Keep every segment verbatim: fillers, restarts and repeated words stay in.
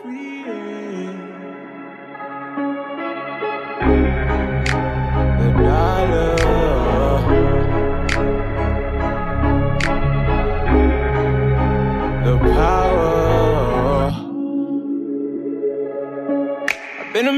free. The dollar. The power. I've been a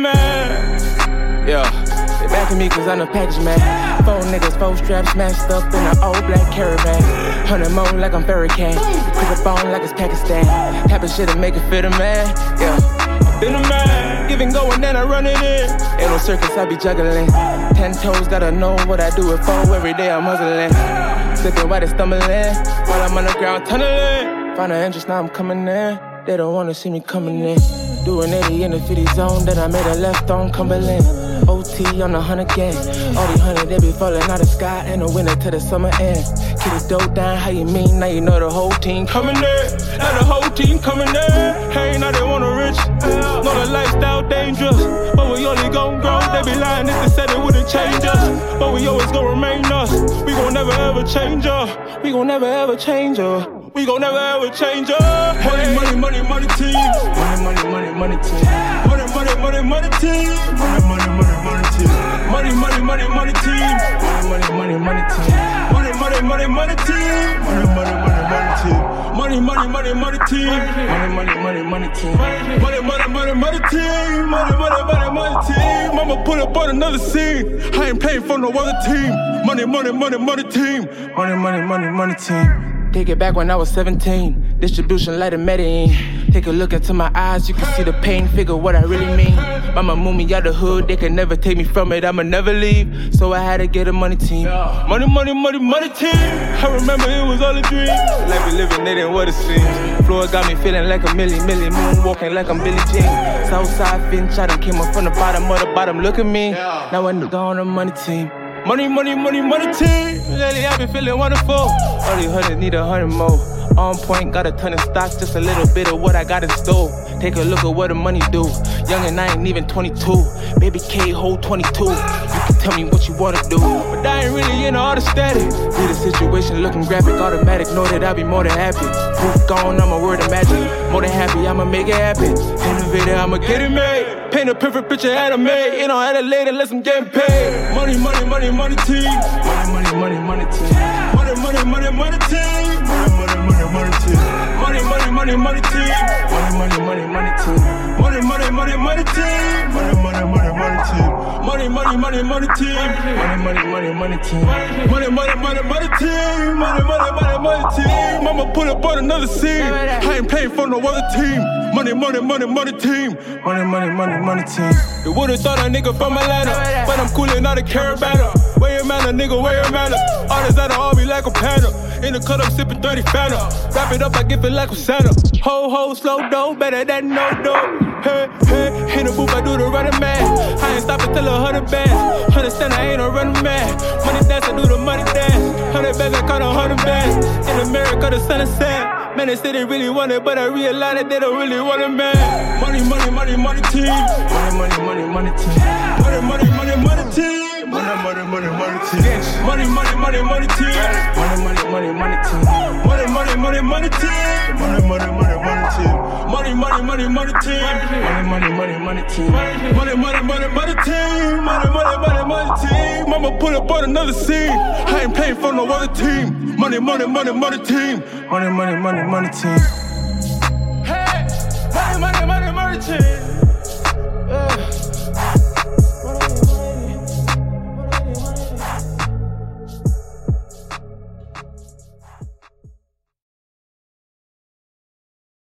man. Yeah. They backing me cause I'm a package man. Four niggas, four straps smashed up in an old black caravan. Hundred more like I'm Farrakhan. Put up on like it's Pakistan. Type of shit to make it fit a man. Yeah. Been a man. Giving going and I run it in. Ain't no circus, I be juggling. Ten toes, gotta know what I do it for. Every day I'm hustling. Slipping while they stumbling. While I'm on the ground tunneling. Find an interest, now I'm coming in. They don't wanna see me coming in. Doing eighty in the fifty zone. Then I made a left on Cumberland. O T on the hundred gang. All these hundred, they be falling out the sky. Ain't no winter till the summer end. Keep the dough down, how you mean? Now you know the whole team coming there. Now the whole team coming there. Hey, now they want a rich. Know the lifestyle dangerous. But we only gon' grow. They be lying if they said it wouldn't change us. But we always gon' remain us. We gon' never ever change us. We gon' never ever change us. We gon' never ever change us. Hey. Money, money, money, money team. Money, money, money, money team. Money, money, money, money team. Money, money, money, money team. Money, money, money, money team. Money, money, money, money team. Money, money, money, money team. Money, money, money, money team. Money, money, money, money team. Money, money, money, money team. Money, money, money, money team. Money, money, money, money team. I'ma pull up on another scene. I ain't paying for no other team. Money, money, money, money team. Money, money, money, money team. Take it back when I was seventeen. Distribution like a Medellin. Take a look into my eyes, you can see the pain. Figure what I really mean. Mama moved me out the hood, they can never take me from it. I'ma never leave, so I had to get a money team. Money, money, money, money team. I remember it was all a dream. Life we living, it ain't what it seems. Floor got me feeling like a milli, milli. Moon walking like I'm Billie Jean. Southside Finch, I done came up from the bottom of the bottom. Look at me, now I'm on the money team. Money, money, money, money team. Lately I've been feeling wonderful. All these hundreds need a hundred more. On point, got a ton of stocks, just a little bit of what I got in store. Take a look at what the money do. Young and I ain't even twenty-two. Baby K hold twenty-two. You can tell me what you wanna do, but I ain't really into all the static. See the situation looking graphic, automatic. Know that I'll be more than happy. Proof gone, I'm a word of magic. More than happy, I'ma make it happen. Innovator, I'ma get it made. Paint a perfect picture, animate. You know, Adelaide unless I'm getting paid. Money, money, money, money team. Money, money, money, money team. Money, money, money, money team. Money, money, money, money team. Money, money, money, money team. Money, money, money, money team. Money, money, money, money team. Money, money, money, money team. Money, money, money, money team. Money, money, money, money team. Money, money, money, money team. Money, money, money, money team. I'ma pull up on another scene. I ain't paying for no other team. Money, money, money, money team. Money, money, money, money team. You would've thought a nigga from Atlanta, but I'm coolin' out of Carabana. Where your manner, nigga, where your manner? Artists out of army like a panda. In the cut, I'm sippin' thirty Fanta. Wrap it up, I give it like a Santa. Ho, ho, slow dough, better than no dough. Hey, hey, in the booth, I do the running man. I ain't stopping till a hundred bands. Understand I ain't a running man. Money dance, I do the money dance. Hundred bags, I caught a hundred bands. In America, the sun is sad. Man, they say they really want it, but I realize that they don't really want it, man. Money, money, money, money team. Money, money, money, money team. Money, money, money, money team. Money, money, money, money team. Money, money, money, money team. Money, money, money, money team. Money, money, money, money team. Money, money, money, money team. Money, money, money, money team. Money, money, money, money team. Money, money, money, money team. Money, money, money, money team. I'ma pull up on another scene. I ain't paying for no other team. Money, money, money, money team. Money, money, money, money team.